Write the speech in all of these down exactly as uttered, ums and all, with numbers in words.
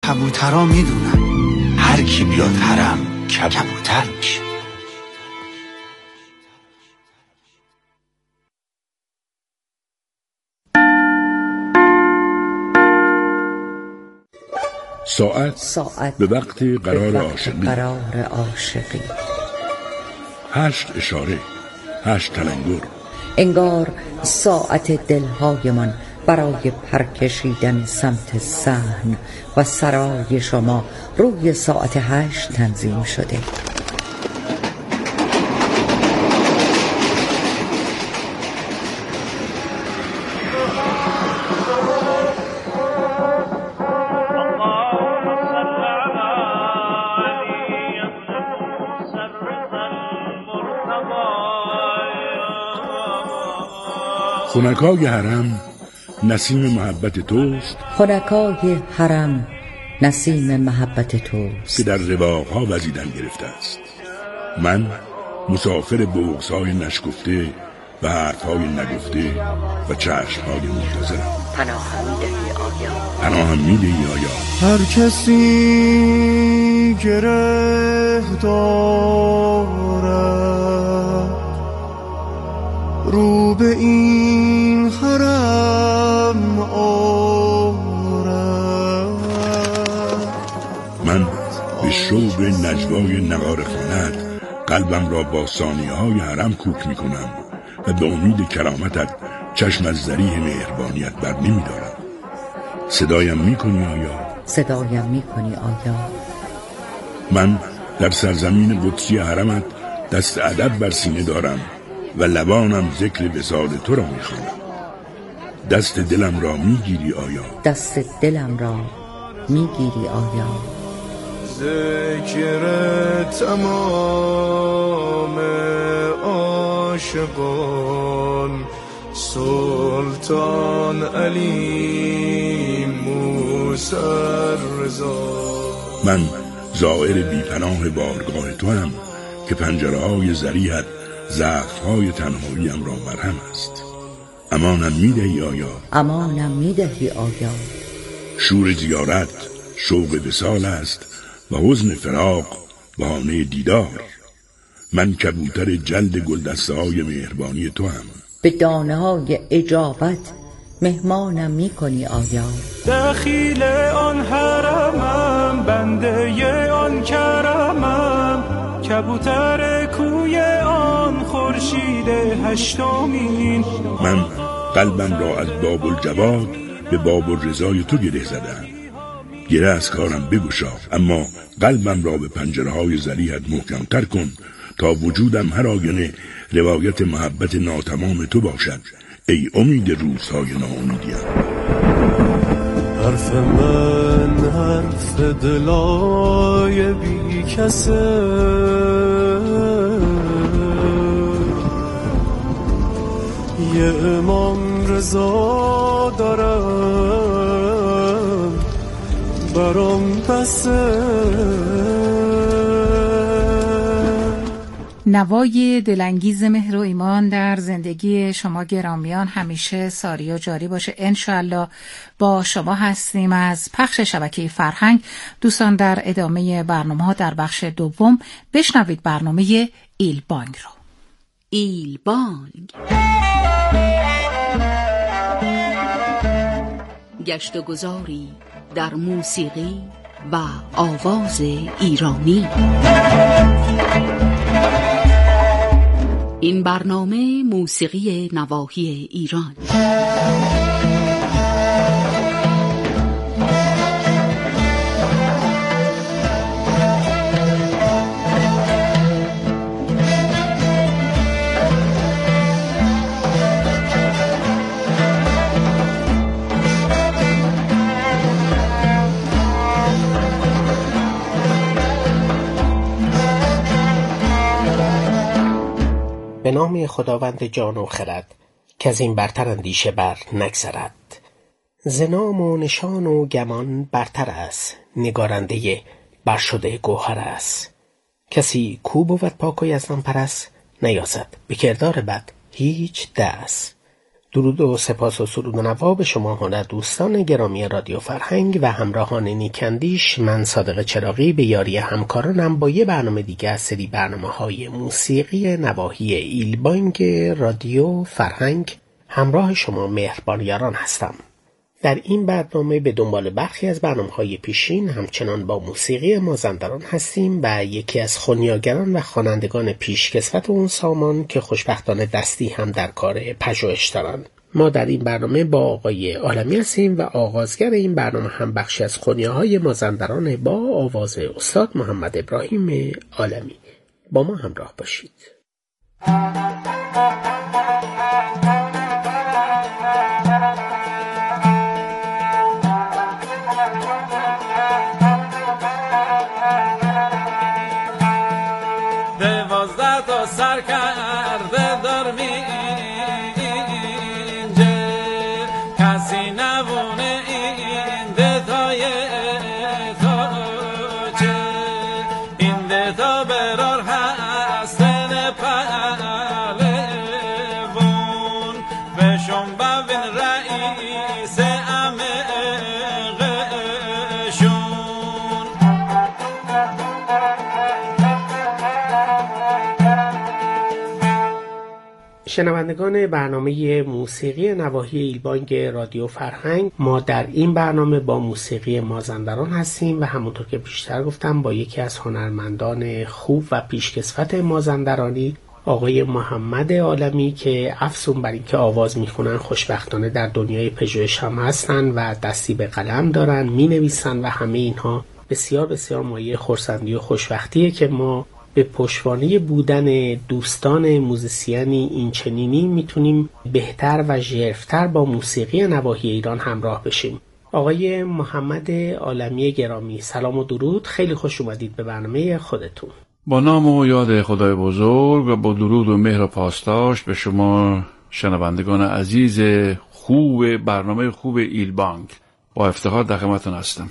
کبوترها میدونن هر کی بیاد حرم کبوتر میشه. ساعت, ساعت به وقت قرار به وقت عاشقی. قرار عاشقی. هشت اشاره، هشت تلنگر. انگار ساعت دلهایمان برای پرکشیدن سمت صحن و سرای شما روی ساعت هشت تنظیم شده. خنکای حرم نسیم محبت توست، خنکای حرم نسیم محبت توست که در رواقها وزیدن گرفته است. من مسافر بغض‌های نشگفته و حرفهای نگفته و چشمهای منتظرم. پناهم میدهی آیا؟ پناهم میدهی آیا؟ هر کسی گره دارد رو به این حرم آرد. من به شوق نجوای نغاره خواند قلبم را با ثانیه های حرم کوک می کنم و به امید کرامتت چشم از ذریح مهربانیت بر نمی دارم. صدایم می کنی آیا؟ صدایم می کنی آیا؟ من در سرزمین قدسی حرمت دست ادب بر سینه دارم و لبانم ذکر وصال تو را می خوانم. دست دلم را می گیری آیا؟ دست دلم را می گیری آیا؟ ذکر تمام عاشقان سلطان علی موسی رضا. من زائر بی‌پناه بارگاه تو هم که پنجره های ذریحت ضعف‌های تنهاییم را مرهم است. امانم میدهی آیا؟ امانم میدهی آیا؟ شور زیارت شوق وصال است و حزن فراق بهانه دیدار. من کبوتر جلد گلدسته های مهربانی تو هم. به دانه های اجابت مهمانم میکنی آیا؟ دخیل آن حرمم بنده آن کرمم کبوتر کوی آن خورشید هشتمین. من قلبم را از باب الجواد به باب الرضای تو گره زدم. گره از کارم بگشا، اما قلبم را به پنجره های ذریحت محکمتر کن تا وجودم هر آینه روایت محبت ناتمام تو باشد. ای امید روزهای ناامیدیم. حرف من حرف دلای بی کسه یه امام رضا دارم برام پسه. نوای دلانگیز مهر و ایمان در زندگی شما گرامیان همیشه ساری و جاری باشه. انشالله با شما هستیم از پخش شبکه فرهنگ. دوستان در ادامه برنامه ها در بخش دوم بشنوید برنامه ایل بانگ رو. ایل بانگ، گشت و گذاری در موسیقی و آواز ایرانی. این برنامه موسیقی نواحی ایران. به نام خداوند جان و خرد که از این برتر اندیشه بر نگذرد. ز نام و نشان و گمان برتر است، نگارنده برشده گوهر است. کسی کو بود پاک و یزدان پرست، نیازد به کردار بد هیچ دست. درود و سپاس و سرود و نوا به شما هنر دوستان گرامی رادیو فرهنگ و همراهان نیکندیش. من صادق چراغی به یاری همکارانم با یه برنامه دیگه از سری برنامه‌های موسیقی نواحی ایلبانگ رادیو فرهنگ همراه شما مهربان یاران هستم. در این برنامه به دنبال برخی از برنامه‌های پیشین همچنان با موسیقی مازندران هستیم و یکی از خنیاگران و خوانندگان پیشکسوت اون سامان که خوشبختانه دستی هم در کار پژوهش دارند. ما در این برنامه با آقای عالمی هستیم و آغازگر این برنامه هم بخشی از خنیاهای مازندران با آواز استاد محمد ابراهیم عالمی. با ما همراه باشید. سر کرده در اینجا کسی نبونه این دتای تو چه این دتا برار هستن پهلوان بشون ببین رئیس امقشون. شنوندگان برنامه موسیقی نواحی ایلبانگ رادیو فرهنگ، ما در این برنامه با موسیقی مازندران هستیم و همونطور که بیشتر گفتم با یکی از هنرمندان خوب و پیشکسوت مازندرانی آقای محمد عالمی که افزون بر این که آواز میخونن خوشبختانه در دنیای پژوهش هم هستن و دستی به قلم دارن، مینویسن و همه اینها بسیار بسیار مایه خرسندی و خوشبختیه که ما به پشتوانه بودن دوستان موزیسیانی این چنینی میتونیم بهتر و ژرف‌تر با موسیقی نواحی ایران همراه بشیم. آقای محمد عالمی گرامی، سلام و درود، خیلی خوش اومدید به برنامه خودتون. با نام و یاد خدای بزرگ و با درود و مهر و پاسداشت به شما شنوندگان عزیز خوب برنامه خوب ایلبانگ با افتخار در خدمتتون هستم.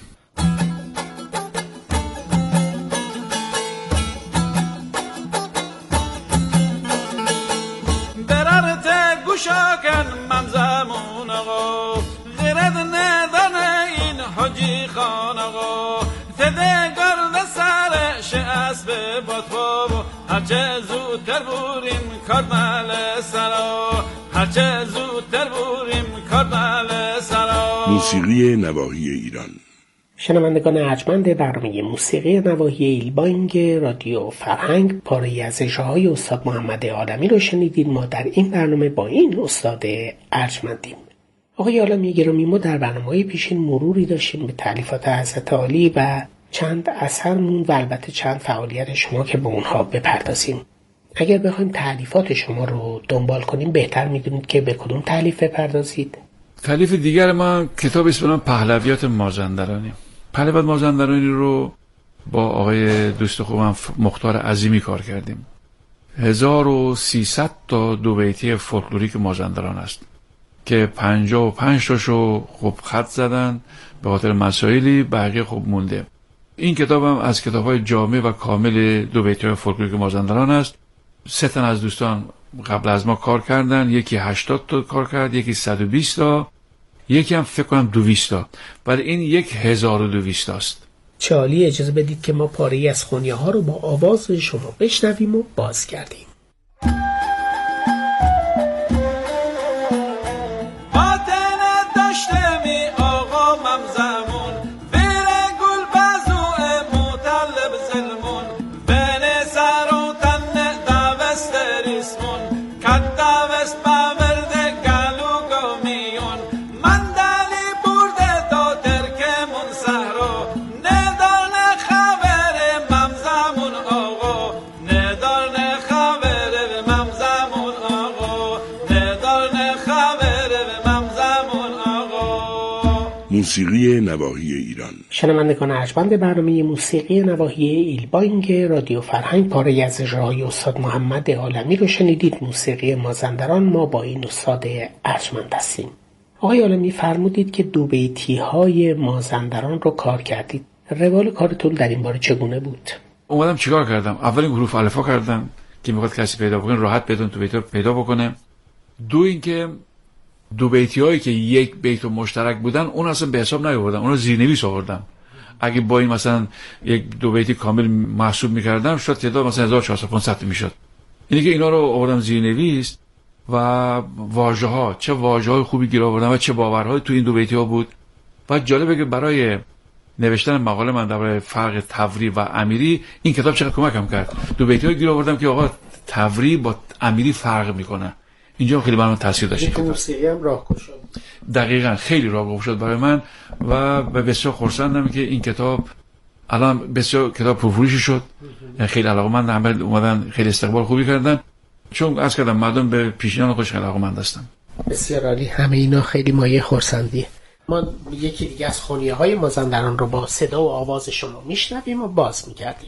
شاکن ممزمون آقا غیرت ندانه این حاجی خان آقا تده گرد سرش اسب باطفا هرچه زودتر بوریم کارمل سرا هرچه زودتر بوریم کارمل سرا. موسیقی نواحی ایران. شنوندگان ارجمند برنامه موسیقی نواحی ایلبانگ رادیو فرهنگ، پاره‌ای از اجراهای استاد محمد عالمی رو شنیدید. ما در این برنامه با این استاد ارجمندیم. آقای عالمی گرامی، ما در برنامه‌های پیشین مروری داشتیم به تألیفات حضرت عالی و چند اثرمون و البته چند فعالیت شما که به اونها بپردازیم. اگر بخوایم تألیفات شما رو دنبال کنیم بهتر می‌دونید که به کدوم تألیف بپردازید؟ تألیف دیگر ما کتاب اسم اون پهلویات مازندرانی. پهلویات مازندرانی رو با آقای دوست خوبم مختار عظیمی کار کردیم. هزار و سیصد تا دو بیتی فولکلوریک مازندران است که پنجاه و پنج تاشو خب خط زدن به خاطر مسائلی، بقیه خب مونده. این کتاب هم از کتاب‌های جامع و کامل دو بیتی فولکلوریک مازندران است. سه تن از دوستان قبل از ما کار کردن، یکی هشتاد تا کار کرد، یکی صد و بیست تا، یکی هم فکر کنم دویست تا، ولی این یک هزار و دویست است. چه عالی. اجازه بدید که ما پاره‌ای از خنیاها رو با آواز شما بشنویم و باز کردیم. موسیقی نواحی ایران. شنوندگان ارجمند برنامه موسیقی نواحی ایلبانگ رادیو فرهنگ، پاره‌ای از اجراهای استاد محمد عالمی رو شنیدید. موسیقی مازندران، ما با این استاد ارجمند هستیم. آقای عالمی فرمودید که دو بیتی های مازندران رو کار کردید. روال کارتون در این باره چگونه بود؟ اومدم چیکار کردم؟ اولین حروف الفا کردم که میخواد کسی پیدا بکنه راحت بدون تو بیت رو پیدا بکنه. دو اینکه دو بیتی هایی که یک بیت مشترک بودن اون اصلا به حساب نیاوردم، اون رو زیرنویس آوردم. اگه با این مثلا یک دو بیتی کامل محسوب میکردم شاید تعداد مثلا هزار و چهارصد پانصد میشد. اینی که اینا رو آوردم زیرنویس و واژه ها، چه واژه های خوبی گیر آوردم و چه باورهای تو این دو بیتی ها بود. و جالبه که برای نوشتن مقاله من درباره فرق توری و امیری این کتاب چقدر کمکم کرد. دو بیتی ها گیر آوردم که آقا توری با امیری فرق میکنه. اینجا خیلی برام تاثیر داشت. موسیقی هم راهگشا بود. دقیقاً خیلی راهگشا شد برای من و بسیار خرسندم که این کتاب الان بسیار کتاب پرفروشی شد. خیلی علاقه‌مند عمل اومدن، خیلی استقبال خوبی کردن، چون از کردم مردم به پیشینیان خودش خیلی علاقه‌مند هستن. بسیار عالی. همه اینا خیلی مایه خرسندیه. ما یکی دیگه از خونیه‌های مازندران رو با صدا و آواز شما میشنویم و باز می‌گردیم.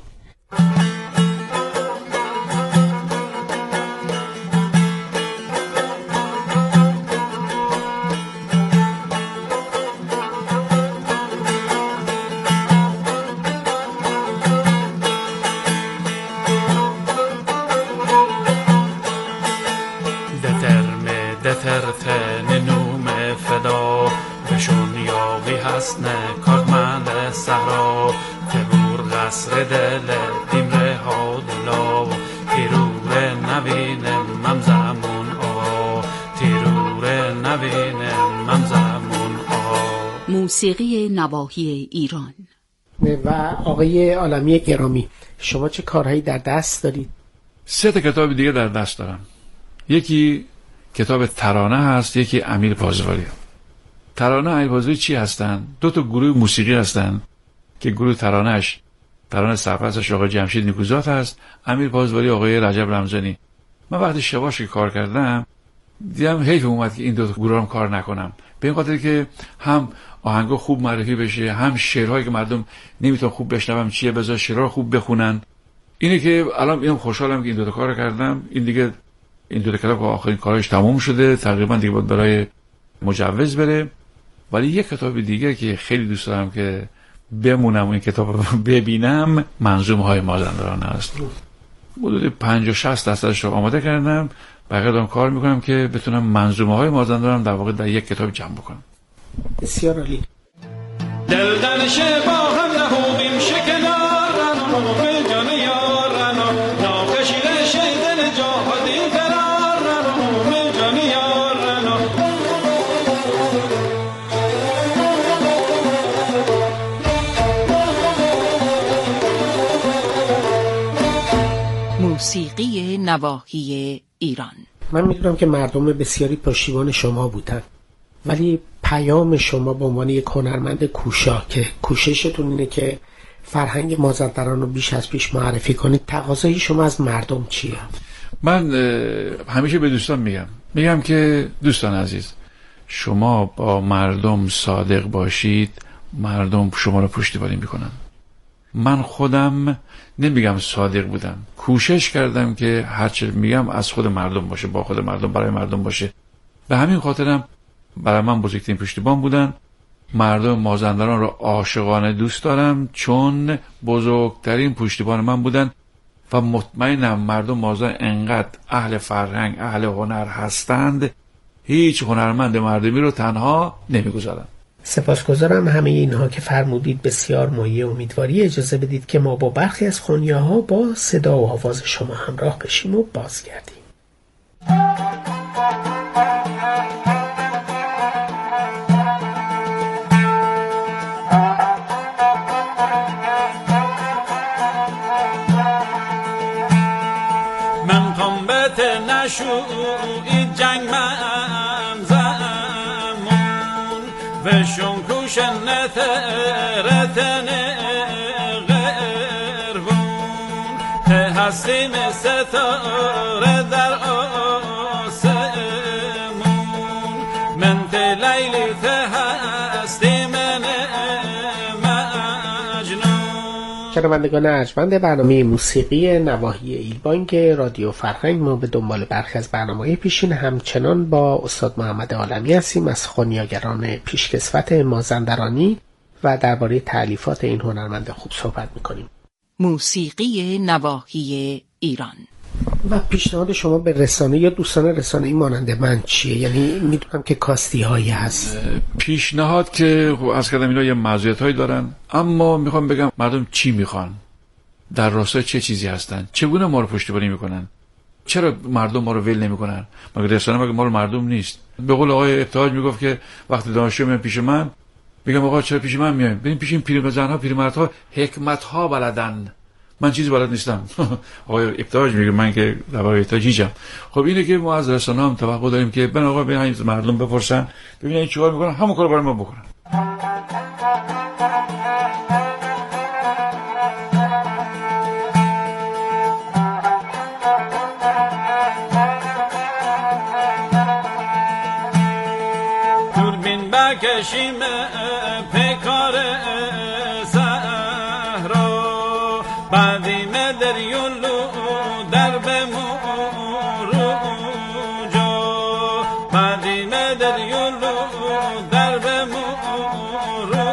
موسیقی نواحی ایران. و آقای عالمی گرامی، شما چه کارهایی در دست دارید؟ سه تا کتاب دیگه در دست دارم. یکی کتاب ترانه هست، یکی امیر پازواری. ترانه امیر پازواری چی هستن؟ دو تا گروه موسیقی هستن که گروه ترانهش ترانه سرپرستش آقای جمشید نیکوزاد هست، امیر پازواری آقای رجب رمضانی. من وقتی شباش که کار کردم دیدم حیف اومد که این دو تا گروه هم کار نکنم، به این خاطر که هم آهنگا خوب معرفی بشه، هم شعرهایی که مردم نمیتونن خوب بشنون چیه، بذار شعرها خوب بخونن. اینه که الان اینم خوشحالم که این دو تا کارو کردم. این دیگه این دو تا کتاب آخرین کارش تموم شده، تقریبا دیگه باید برای مجوز بره. ولی یک کتاب دیگه که خیلی دوست دارم که بمونم و این کتاب رو ببینم، منظومه های مازندران است. حدود پنجاه شصت درصدش رو آماده کردم، بقیه دارم کار میکنم که بتونم منظومه های مازندران در واقع در یک کتاب جمع بکنم. بسیار عالی. دل دانش با هم نهویم شکنارن و به جان یارن و ناکشیده شیدن جهادی فرارن و به جان یارن. موسیقی نواحی ایران. من میدونم که مردم بسیاری پشتیبان شما بودن، ولی پیام شما به عنوان یک هنرمند کوشا که کوششتون اینه که فرهنگ مازندران رو بیش از پیش معرفی کنید، تقاضای شما از مردم چیه؟ من همیشه به دوستان میگم میگم که دوستان عزیز، شما با مردم صادق باشید، مردم شما رو پشتیبانی میکنن. من خودم نمیگم صادق بودم، کوشش کردم که هرچه میگم از خود مردم باشه، با خود مردم، برای مردم باشه. به همین خاطرم برای من بزرگترین پشتیبان بودن. مردم مازندران رو عاشقانه دوست دارم چون بزرگترین پشتیبان من بودن و مطمئنم مردم مازندران انقدر اهل فرهنگ، اهل هنر هستند، هیچ هنرمند مردمی رو تنها نمیگذارن. سپاسگزارم. همه اینها که فرمودید بسیار مایه امیدواری. اجازه بدید که ما با برخی از خونیاها با صدا و آواز شما همراه بشیم و بازگردیم. من قنبت نشوی جنگ من زمون و شنکوش نترتن غربون ته هستیم ستاره در آسمون من ته لیلی ته هستیم شنوندگان ارجمند برنامه موسیقی نواحی ایلبانگ رادیو فرهنگ، ما به دنبال برخی از برنامه‌های پیشین همچنان با استاد محمد عالمی هستیم از خونیاگران پیشکسوت مازندرانی و درباره تألیفات این هنرمند خوب صحبت می‌کنیم. موسیقی نواحی ایران. و پیشنهاد شما به رسانه یا دوستان رسانه‌ای مانند من چیه؟ یعنی میدونم که کاستی هایی هست. پیشنهاد که خب از کردم اینا یه مزیت هایی دارن، اما میخوام بگم مردم چی میخوان، در راستای چه چیزی هستن، چگونه ما رو پشتیبانی میکنن، چرا مردم ما رو ول نمیکنن؟ مگه رسانه مگه ما رو مردم نیست؟ به قول آقای ابتهاج میگفت که وقتی دانشجو میان پیش من میگم آقا چرا پیش من میاین؟ ببین پیش این پیرزن‌ها پیرمردها حکمت ها بلدن، من چیزی بلد نیستم. آقای ابتهاج میگه من که در واقع ابتهاجیجم. خب اینه که ما از رسانه هم توقع داریم که ببین آقا ببین مردم بپرسن ببینن این چیکار میکنن، همون کارو برای ما بکنن. دوربین بکشیم پیکار صحرا، بعدیم دریولو در بمورو جا، بعدیم دریولو در بمورو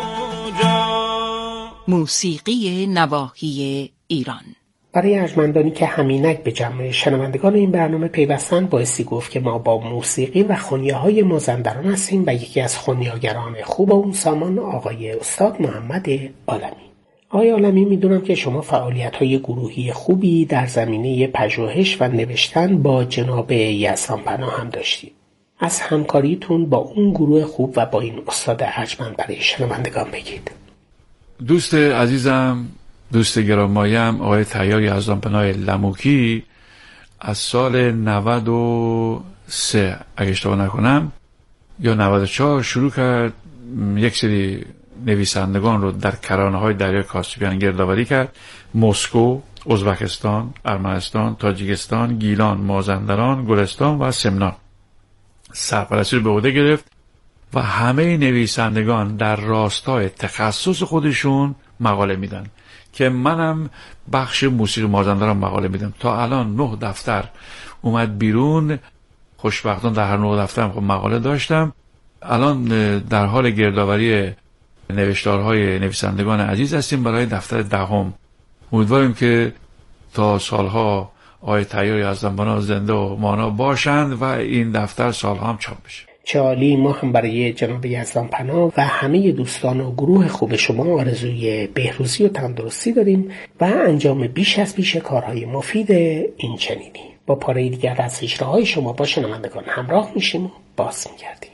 جا. موسیقی نواحی ایران. برای ارجمندانی که همینک به جمع شنوندگان این برنامه پیوستن بایستی گفت که ما با موسیقی و خونیاهای مازندران هستیم و یکی از خونیاگران خوب اون سامان آقای استاد محمد عالمی. آقای عالمی میدونم که شما فعالیت‌های گروهی خوبی در زمینه پژوهش و نوشتن با جناب یزدانپناه هم داشتید. از همکاریتون با اون گروه خوب و با این استاد ارجمند برای شنوندگان بگید. دوست عزیزم، دوست گرامی‌ام آقای طیار یزدانپناه لموکی از سال نود و سه اگه اشتباه نکنم یا نود و چهار شروع کرد یک سری نویسندگان رو در کرانه‌های دریای کاسپیان گردآوری کرد. مسکو، ازبکستان، ارمنستان، تاجیکستان، گیلان، مازندران، گلستان و سمنان سرپرستی رو به عهده گرفت و همه نویسندگان در راستای تخصص خودشون مقاله میدن که منم بخش موسیقی مازندران مقاله میدم. تا الان نه دفتر اومد بیرون، خوشبختانه در هر نه دفتر خب مقاله داشتم. الان در حال گردآوری نوشتارهای نویسندگان عزیز هستیم برای دفتر دهم. امیدواریم که تا سالها آقای طیار یزدانپناه زنده و مانا باشند و این دفتر سالها هم چاپ بشه. چه عالی. ما هم برای جناب یزدانپناه و همه دوستان و گروه خوب شما آرزوی بهروزی و تندرستی داریم و انجام بیش از بیش کارهای مفید این چنینی. با پاره دیگر از اجراهای شما با شنوندگان همراه میشیم و باز میگردیم.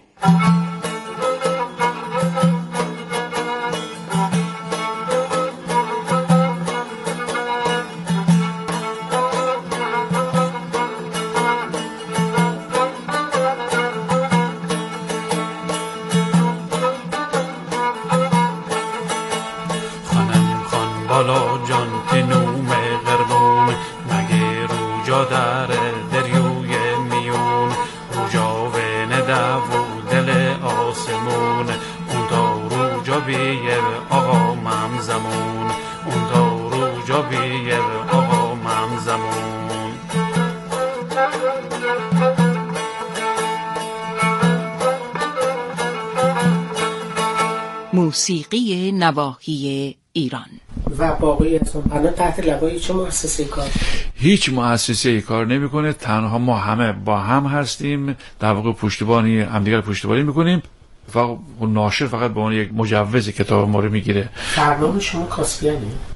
موسیقی نواحی ایران. و با آقای یزدانپناه تحت لوای چه مؤسسه کار؟ هیچ مؤسسه کار نمیکنه، تنها ما همه با هم هستیم، در واقع پشتیبانی همدیگر پشتیبانی میکنیم. فقط ناشر فقط به عنوان یک مجوز کتاب ما رو میگیره. برنامه شما کاسپیانه؟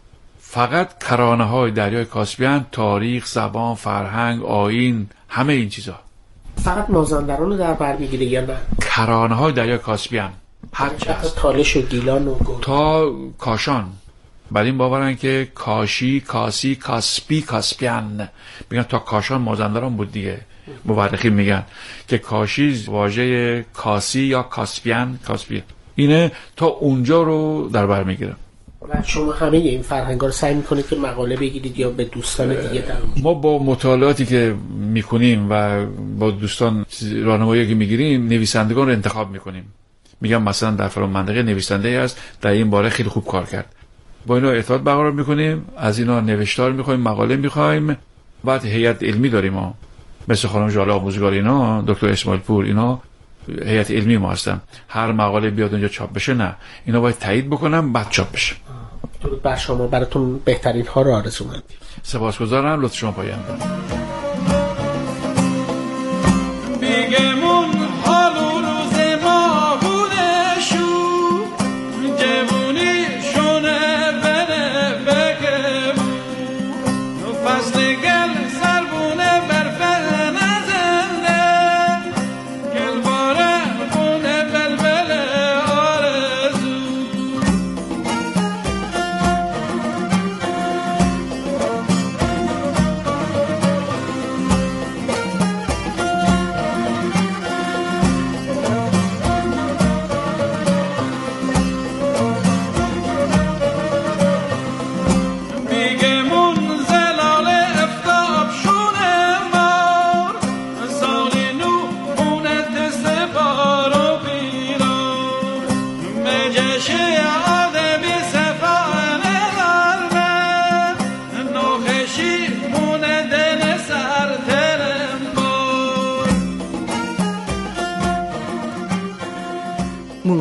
فقط کرانه های دریای کاسپیان، تاریخ، زبان، فرهنگ، آیین، همه این چیزا. فقط مازندران رو در بر میگیره یا نه؟ کرانه های دریای کاسپیان هر چه هست، تالش و گیلان و گل تا کاشان. بر این باورن که کاشی، کاسی، کاسپی، کاسپیان، میگن تا کاشان مازندران بود دیگه. مورخین میگن که کاشی واژه کاسی یا کاسپیان، کاسپی اینه، تا اونجا رو در بر میگیره. و شما همه این فرهنگا رو سعی میکنید که مقاله بگیرید یا به دوستان دیگه در ما با مطالعاتی که میکنیم و با دوستان راهنمایی که میگیریم نویسندگان رو انتخاب میکنیم. میگم مثلا در فلان منطقه نویسنده هست در این باره خیلی خوب کار کرد، با اینا ارتباط برقرار میکنیم، از اینا نوشتار میخوایم، مقاله میخوایم. بعد هیئت علمی داریم ما، مثل خانم ژاله آموزگار، اینا دکتر اسماعیل پور، اینا هیئت علمی ما هستن. هر مقاله بیاد اونجا چاپ بشه نه، اینا باید تایید بکنم بعد چاپ بشه. درود بر شما، براتون بهترین ها رو آرزو می‌کنم. سپاسگزارم، لطف شما پاینده.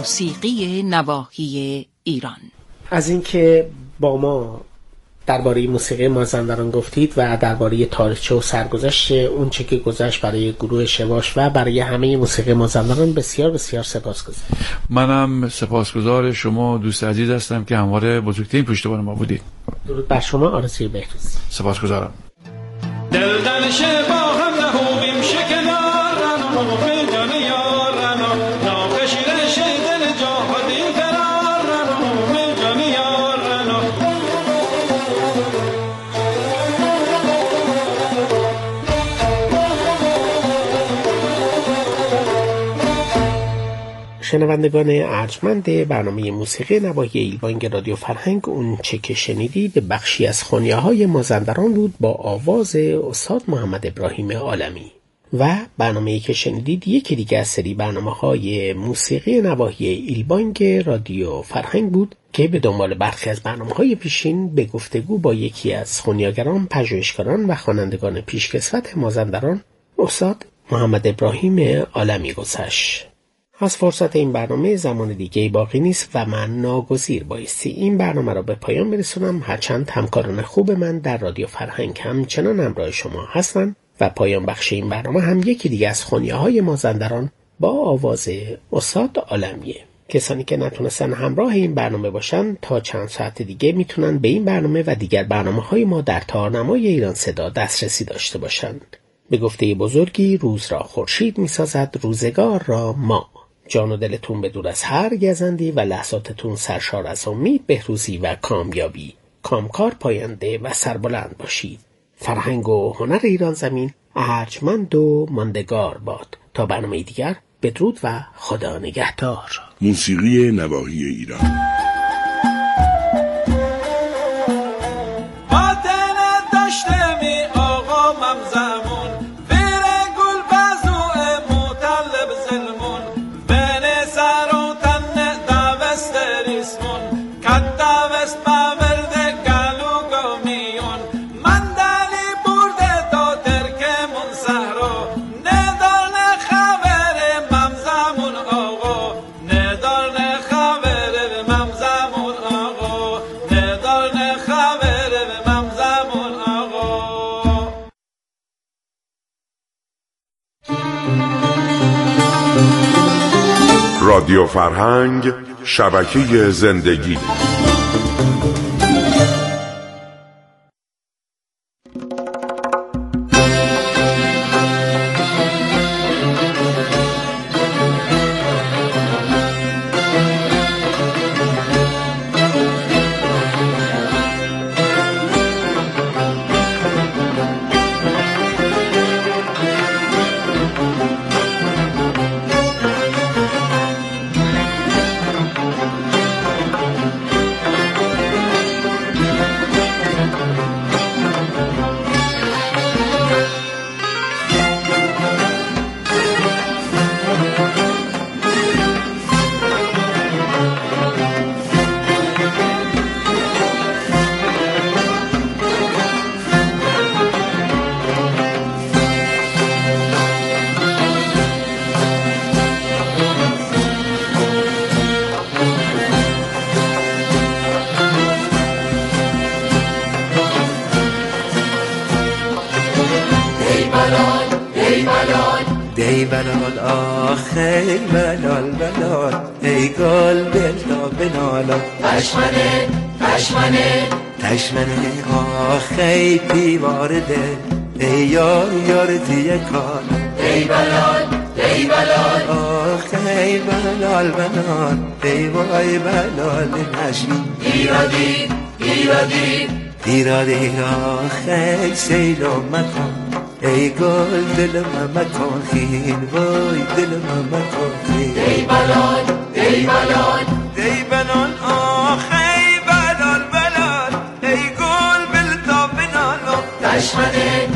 موسیقی نواحی ایران. از اینکه با ما درباره موسیقی مازندران گفتید و درباره تاریخچه و سرگذشت اون چه که گذشت برای گروه شواش و برای همه موسیقی مازندران بسیار بسیار سپاسگزارم. منم سپاسگزار شما دوست عزیز هستم که همواره بزرگترین پشتیبان ما بودید. درود بر شما. آرزوی بهروزی. سپاسگزارم. دل دنشه با هم نهویم شکنارن و به جان یارن و ناخشیره شیدن جاهدی فرارن و به جان یارن و شنوندگان ارجمند برنامه موسیقی نواحی ایلبانگ رادیو فرهنگ، اون چه که شنیدید بخشی از خونیاهای مازندران بود با آواز استاد محمد ابراهیم عالمی و برنامه‌ای که شنیدید یکی دیگه از سری برنامه‌های موسیقی نواحی ایلبانگ رادیو فرهنگ بود که به دنبال برخی از برنامه‌های پیشین به گفتگو با یکی از خونیاگران، پژوهشگران و خوانندگان پیشکسوت مازندران استاد محمد ابراهیم عالمی گذشت. از فرصت این برنامه زمان دیگه باقی نیست و من ناگزیر بایستی این برنامه را به پایان برسونم، هرچند همکاران خوب من در رادیو فرهنگ همچنان همراه شما هستن و پایان بخش این برنامه هم یکی دیگه از خونیاهای مازندران با آواز استاد عالمیه. کسانی که نتونستن همراه این برنامه باشن تا چند ساعت دیگه میتونن به این برنامه و دیگر برنامه‌های ما در تارنمای ایران صدا دسترسی داشته باشند. به گفته بزرگی روز را خورشید میسازد، روزگار را ما. جان و دلتون به دور از هر گزندی و لحظاتتون سرشار از امید، بهروزی و کامیابی. کامکار، پاینده و سربلند باشید. فرهنگ و هنر ایران زمین ارجمند و ماندگار باد. تا برنامه دیگر بدرود و خدا نگهدار. موسیقی نواحی ایران. رادیو فرهنگ، شبکه زندگی. ای بلال آخ ای بلال بلال ای گل بلتا بنالا تشمنه تشمنه تشمنه آخ ای پیوار دل ای یار یار تیه کار ای بلال ای بلال آخ ای بلال بلال ای وای بلال نشمی ایرادی ایرادی ایرادی آخ ای سیلو مکن ای گل دل مکن خیل وای دل مکن خیل ای بلال ای بلال ای بلال آخ ای بلال بلال ای گل بلتا بنالو تشمنه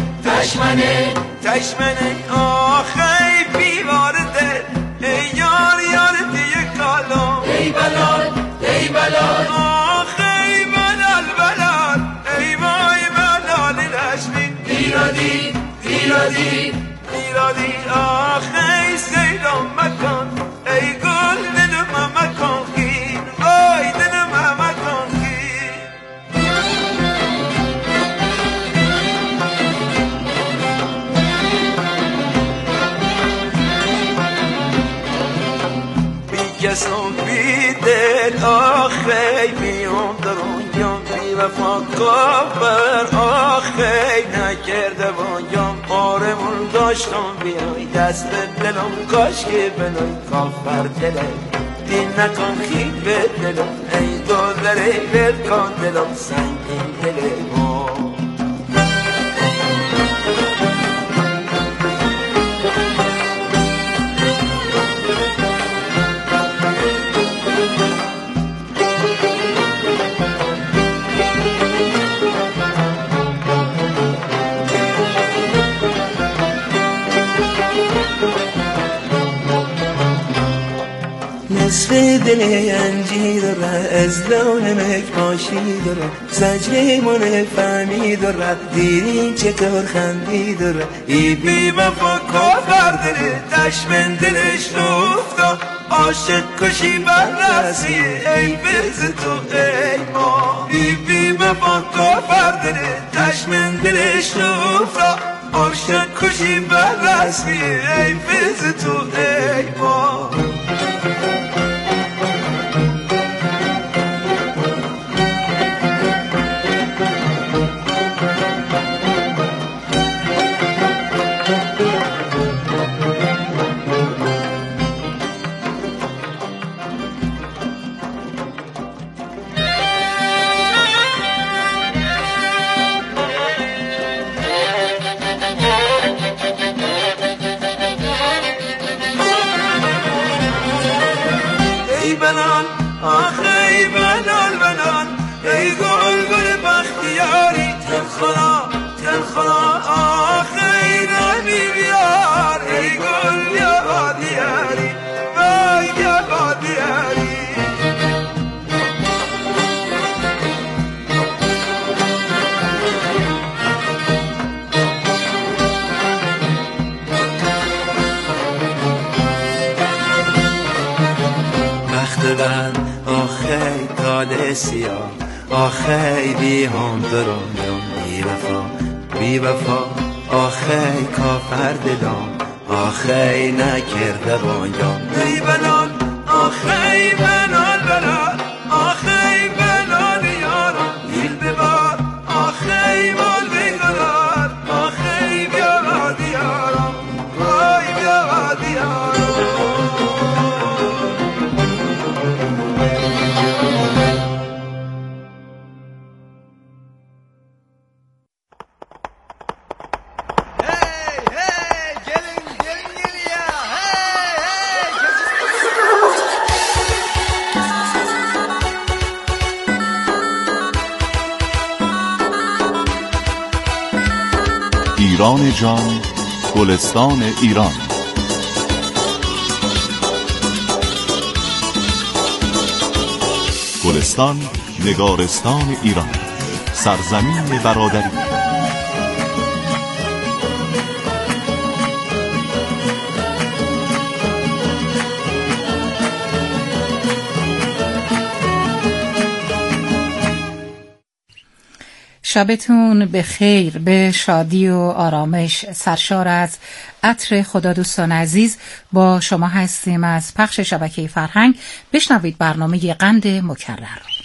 تشمنه تشمنه آخ ای بیوار دل ای یار یار دیگه کالو ای بلال ای بلال آخ ای بلال بلال ای وای بلال نشمی ایرادی ایرادی ایرادی آخ ای سیدم مکن ای گل دل مکن آخی بیام درونیم بی وفا کافر آخی نکرده بانیم آرمون داشتم بیای دست دلم کاش که بنای کافر دلم دین نکن خیب دلم ای دولره ول کن دلم سنگین دلم نصف دل انجی داره از لون مکماشی داره زجر من فهمی داره دیرین چطور خندی داره ای بی وفا کافر داره دشمن دلش رفتا عاشق کشی بررسی ای بز تو ای ما ای بی وفا کافر داره دشمن دلش رفتا عاشق کشی بررسی ای بز تو ای ما بنان آخی بنان بنان ای گل گل بختیاری تن خدا تن خدا آخی رانی بیار ای گل یا دیاری وای یا دیاری من آخی تال سیاه آخی بی هم درونم بی وفا بی وفا آخی کافر دلم آخی نکرده بانیم ای بنان آخی بنان بنان آخی بنان یارم دیل ببار آخی مال بگرار آخی بیا دیارم وای بیا دیارم ایران جان، گلستان ایران. گلستان نگارستان ایران، سرزمین برادری. شبتون به خیر، به شادی و آرامش سرشار از عطر خدا. دوستان عزیز، با شما هستیم از پخش شبکه فرهنگ. بشنوید برنامه قند مکرر.